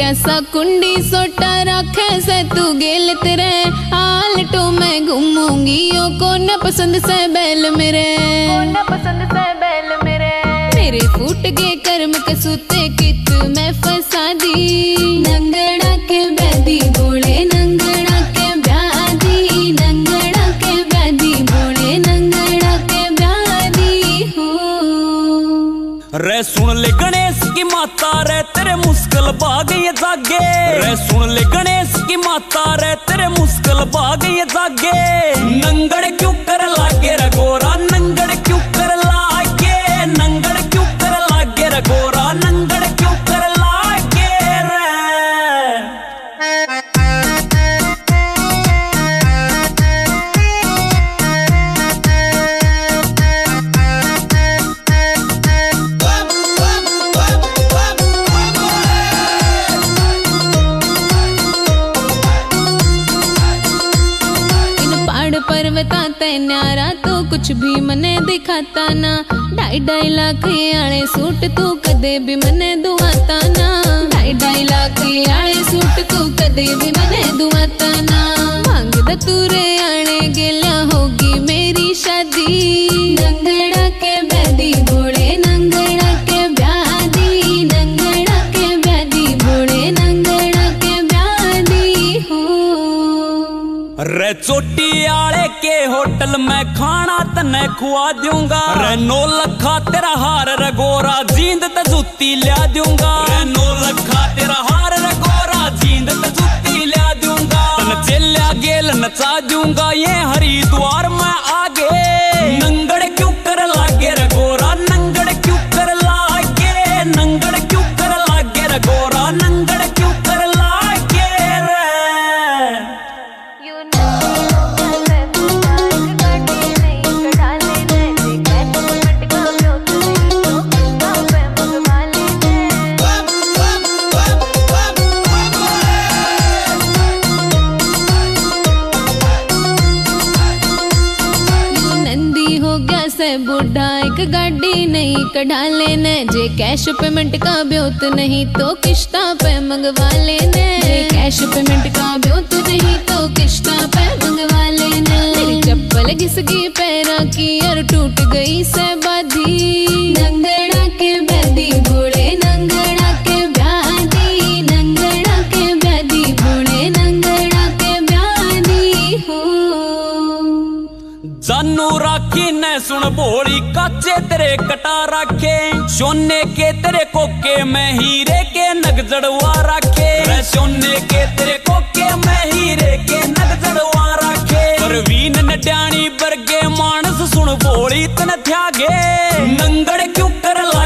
कैसा कुंडी सोटा रखे से तू गेल तेरे आलटो मैं घूमूंगी ओ को न पसंद से बैल मेरे मेरे फूट गए कर्म कसूते कित मैं फंसा दी नंगड़ा के बैदी बोले नंगड़ा के ब्यादी नंगड़ा के बैदी बोले नंगड़ा के ब्यादी हो। रे सुन ले गणेश की माता रे तेरे मुश्किल भाग ये जागे रे सुन ले गणेश की माता रे तेरे मुश्किल भाग ये जागे नंगड़ क्यों कर लागे रे गोरा नंगड़ क्यों कर लागे नंगड़ क्यों कर लागे रे गोरा नंगड़ क्यों कर लागे रे। पर्वता ते न्यारा तो कुछ भी मने दिखाता ना 2.5 लाख आले सूट तू कदे भी मने दुआता ना 2.5 लाख आले सूट तू कदे भी मने दुआता ना मांग द तूरे आने गेल्या होगी मेरी शादी नंगड़ा के बैदी बोले नंगड़ा के ब्यादी नंगड़ा के ब्यादी बोले नंगड़ा के ब्यादी हो। रे चोटी आले के होटल में खाना तने खुआ दूंगा रे 9 लखा तेरा हार रे गोरा जींद ते जूती लिया दूंगा रे 9 लखा तेरा हार रे गोरा जींद ते जूती लिया दूंगा तन चेल्या गेल नचा दूंगा ये हरिद्वार में आगे नंगड़ क्यों कर लागे रे गोरा नंगड़ क्यों कर लागे नंगड़ क्यों कर लागे रे गोरा नंगड़ क्यों कर लागे रे। बुढ़ा एक गाड़ी नहीं कढ़ा लेने जे कैश पेमेंट का ब्योत नहीं तो किश्ता पे मंगवा लेने कैश पेमेंट का ब्योत नहीं तो किश्ता पे मंगवा लेने मेरी चप्पल घिस गई पैरा की और टूट गई से बाधी नंगड़ा के बैदी बोले नंगड़ा के ब्यादी नंगड़ा के बैदी बोले नंगड़ा के ब्यादी हो। जानू राखी ने सुन भोली काचे तेरे कटा रखे सोने के तेरे कोके में हीरे के नग जड़वा रखे सोने के तेरे कोके में हीरे के नग जड़वा रखे परवीन नड्याणी बरगे मानस सुन भोली तन त्यागे नंगड़ क्यों कर